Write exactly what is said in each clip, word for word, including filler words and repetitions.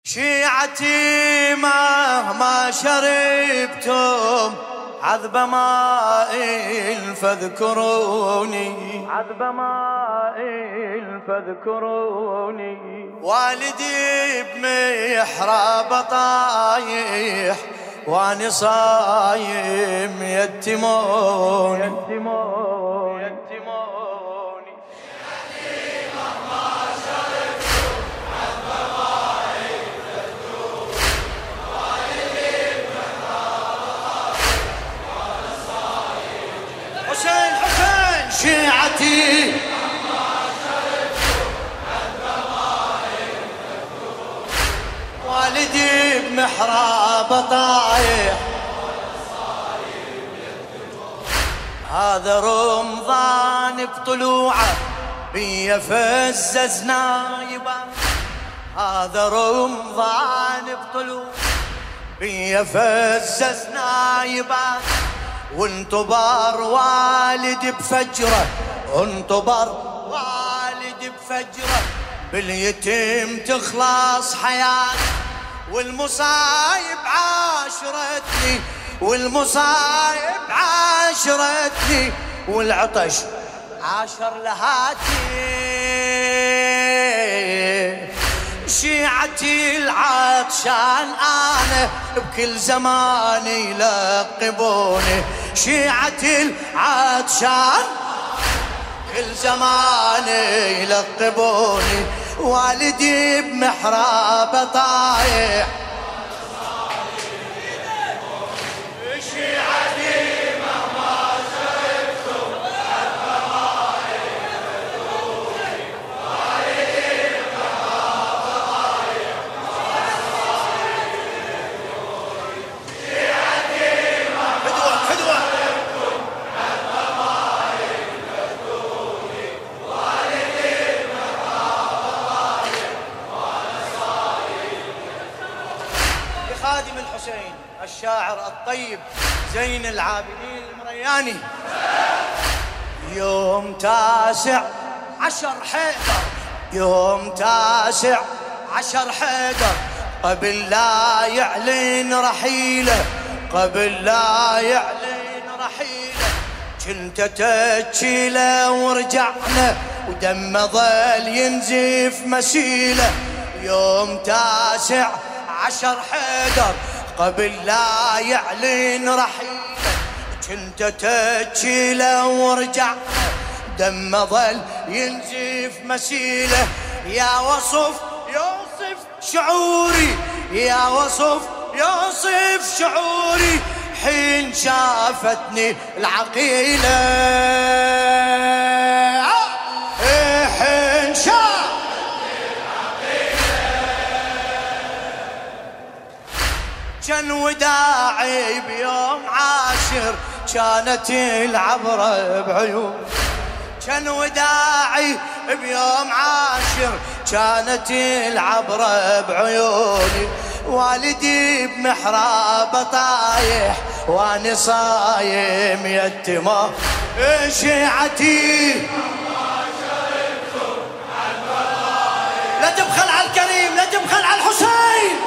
شيعتي مهما شربتم عذب ماء فاذكروني، عذب ماء فاذكروني. والدي بمحراب طايح واني صايم يتمون يتمون يتموني. شيعتي مهما شربتم عذب ماء فاذكروني، والدي بمحراب طايح وانا صايم. حسين حسين شيعتي والدي بمحراب طايح هذا رمضان بطلوعه بيا فزز نايبه، هذا رمضان بطلوعه بيا فزز نايبه. وانطبر والد بفجره، انطبر والد بفجره، باليتيم تخلص حياتي والمصايب عاشرتني، والمصايب عاشرتني والعطش عاشر لهاتي. شيعتي العطشان انا بكل زمان يلقبوني، شيعتي العطشان كل زمان يلقبوني. والدي بمحراب طايح شيعتي مهما شربتم عذب ماء فاذكروني، والدي بمحراب طايح وانا صايم يذكروني. شيعتي مهما شربتم عذب ماء فاذكروني، والدي بمحراب طايح وانا صايم. لخادم الحسين الشاعر الطيب زين العابدين المرياني. يوم تاسع عشر حيدر، يوم تاسع عشر حيدر، قبل لا يعلن رحيله، قبل لا يعلن رحيله. كنت تجيله ورجعنا ودم ظل ينزف مسيله. يوم تاسع عشر حيدر قبل لا يعلن رحيله، كنت تجيله ورجعنا دم ظل ينزف مسيله. يا وصف يوصف شعوري، يا وصف يوصف شعوري حين شافتني العقيله، حين شافتني العقيله. كان وداعي بيوم عاشر كانت العبرة بعيون، كان وداعي بيوم عاشر كانت العبرة بعيوني. والدي بمحراب طايح واني صايم يتمه. شيعتي لا تبخل على الكريم، لا تبخل على الحسين.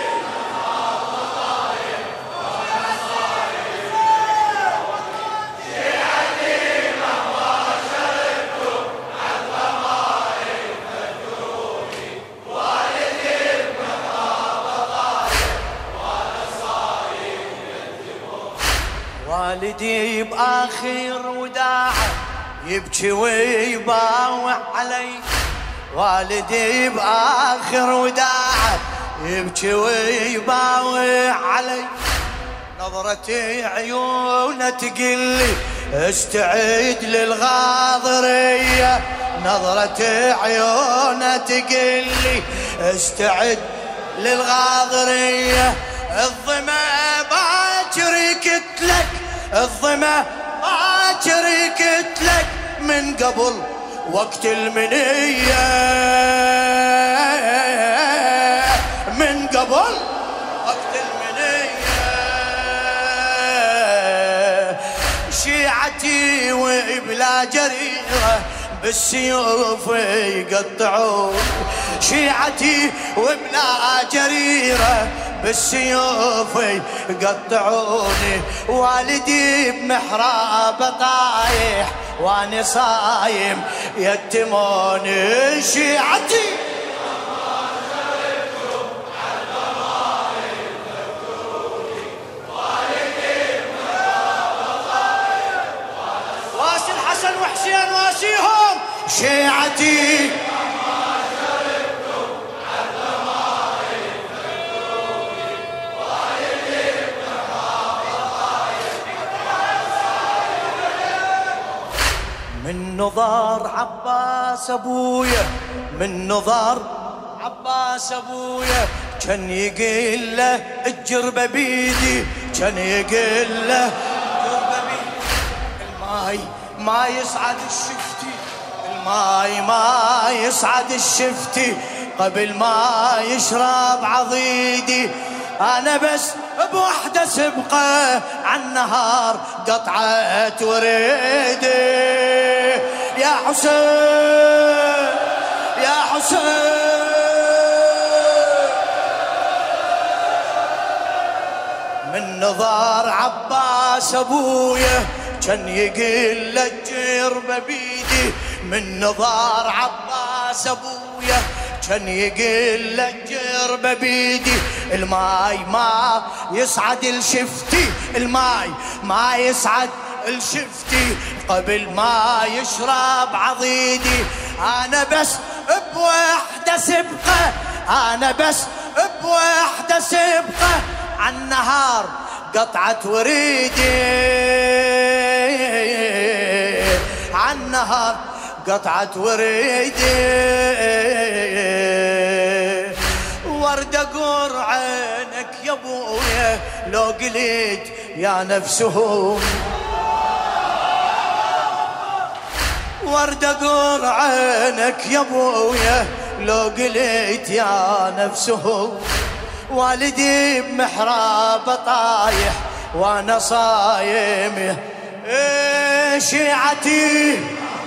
والدي بآخر وداعه يبكي ويباوع علي، والدي بآخر وداعه يبكي ويباوع علي. نظرة عيونه تقلي استعد للغاضرية، نظرة عيونه تقلي استعد للغاضرية. الظما باكر قتلك، الظما باكر قتلك من قبل وقت المنية، من قبل وقت المنية. شيعتي وبلا جريرة بالسيوف يقطعون، شيعتي وبلا جريرة بالسيوف يقطعوني، والدي بمحرابه طايح واني صايم يتموني. شيعتي واسي الحسن وحسين واسيهم شيعتي من نظار عباس ابويا، من نظار عباس ابويا كان يقول له الجربه بيدي، كان يقول له الجربه بيدي. الماي ما يصعد الشفتي، الماي ما يصعد الشفتي قبل ما يشرب عضيدي. انا بس بوحده سبقه عالنهار قطعت وريدي. يا حسين يا حسين من نظار عباس ابويا كان يقول له الجربه بيدي، من نظار عباس ابويا كان يقول له الجربه بيدي. الماي ما يصعد الشفتي، الماي ما يصعد الشفتي قبل ما يشرب عضيدي. انا بس بوحده سبقه، انا بس بوحده سبقه عالنهار قطعت وريدي، عالنهار قطعت وريدي. ورد اقر عينك يا ابويا لو قلت يا نفسهم، ورد اقر عينك يا ابويا لو قلت يا نفسهم. والدي بمحرابه طايح وانا صايم. إيه شيعتي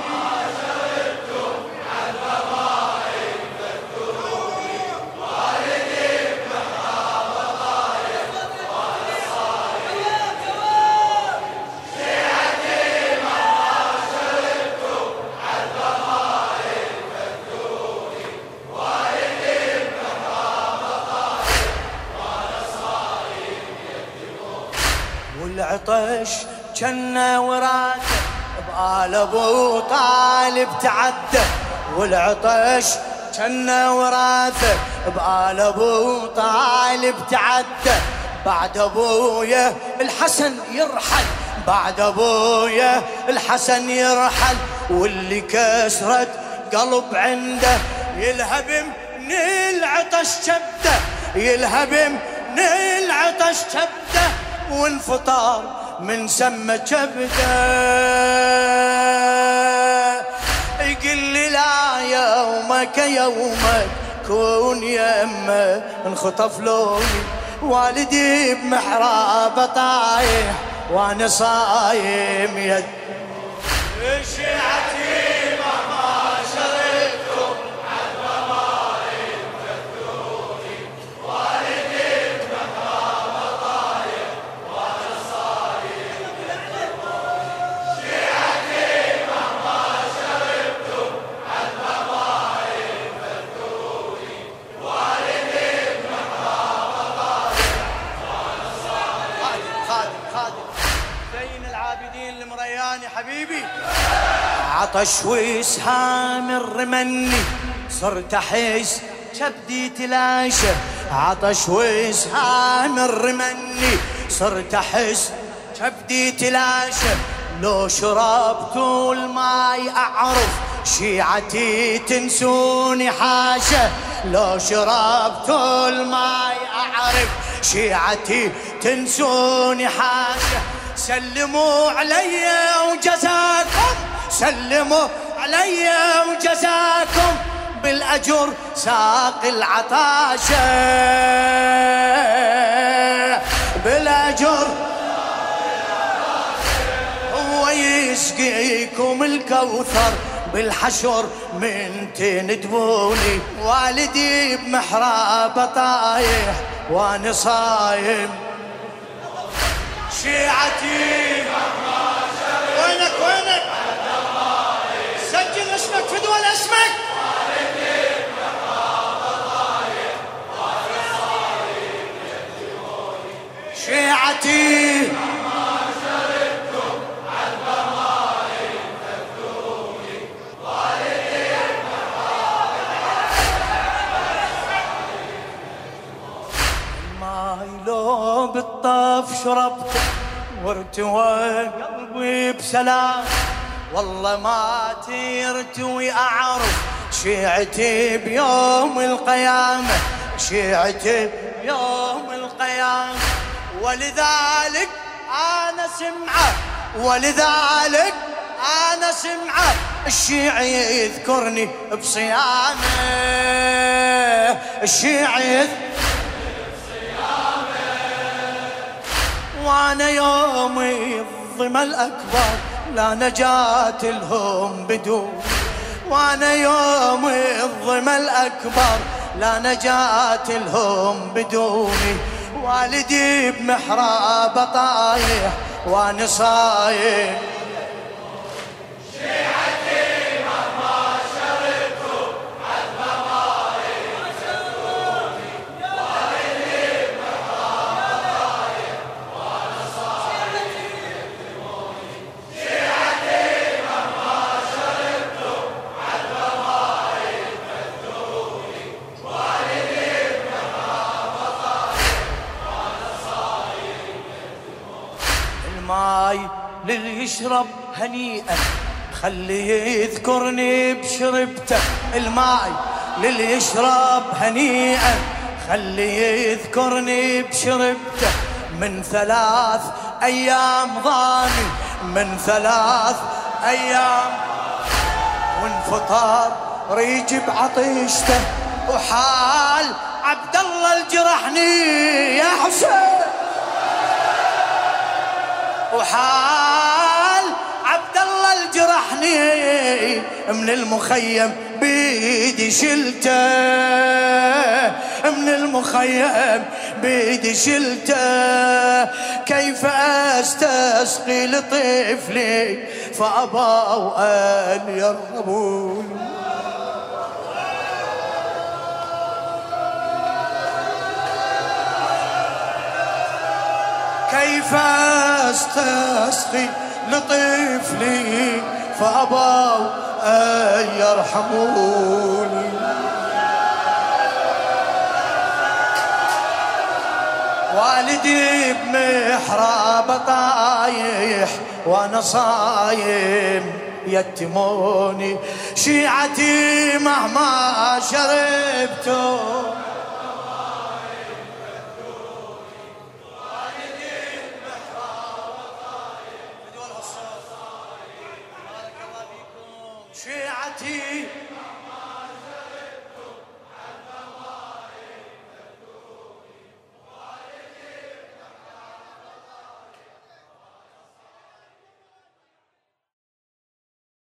والعطش جنة وراثة بآل ابو طالب تعدى، والعطش جنة وراثة بآل ابو طالب تعدى. بعد ابويا الحسن يرحل، بعد ابويا الحسن يرحل، واللي كسرت قلب عنده يلهب من العطش كبده، يلهب من العطش كبده، وانفطار من سمه كبده. يقول لي لا يومك يومك كون يمه انخطف لوني، والدي بمحرابه طايح وانا صايم يد. شيعتي مهما شربتم عالضمائر فدوني، والدي بمحرابه طايح وانا صايم يد. شيعتي مهما شربتم عالضمائر فدوني، والدي بمحرابه طايح وانا صايم. خادم خادم زين العابدين المرياني حبيبي. عطش وسهام الرمني صرت احس كبدي تلاشى، عطش وسهام الرمني صرت احس كبدي تلاشى. لو شربت الماي اعرف شيعتي تنسوني حاشا، لو شربت الماي اعرف شيعتي تنسوني حاشا. سلموا علي وجزاكم، سلموا علي وجزاكم بالاجر ساق العطاشة، بالاجر هو يسقيكم الكوثر بالحشر من تندبوني، والدي بمحرابه طايح وانا صايم. شيعتي وينك وينك سجل اسمك فدوى اسمك. شيعتي الماي لو بالطف شربته وارتوى قلبي بسلام، والله ما ترتوي أعرف شيعتي بيوم القيامة، شيعتي بيوم القيامة. ولذلك أنا سمعه، ولذلك أنا سمعه الشيعي يذكرني بصيامه، الشيعي يذكرني وانا يومي الظما الاكبر لا نجاة لهم بدون، وانا يومي الظما الاكبر لا نجاة لهم بدوني. والدي بمحرابه طايح وانا صايم. الماي للي يشرب هنيئا خليه يذكرني بشربته، الماي للي يشرب هنيئا خليه يذكرني بشربته. من ثلاث ايام ضامي، من ثلاث ايام وانفطار ريج بعطيشته، وحال عبد الله الجرحني يا حسين، وحال عبد الله الجرحني من المخيم بيدي شلته، من المخيم بيدي شلته. كيف استسقي لطفلي فابوا ان يرغبوني، كيف استسقي لطفلي فأبوا أن يرحموني. والدي بمحرابه طايح وانا صايم يتموني. شيعتي مهما شربتوا شيعتي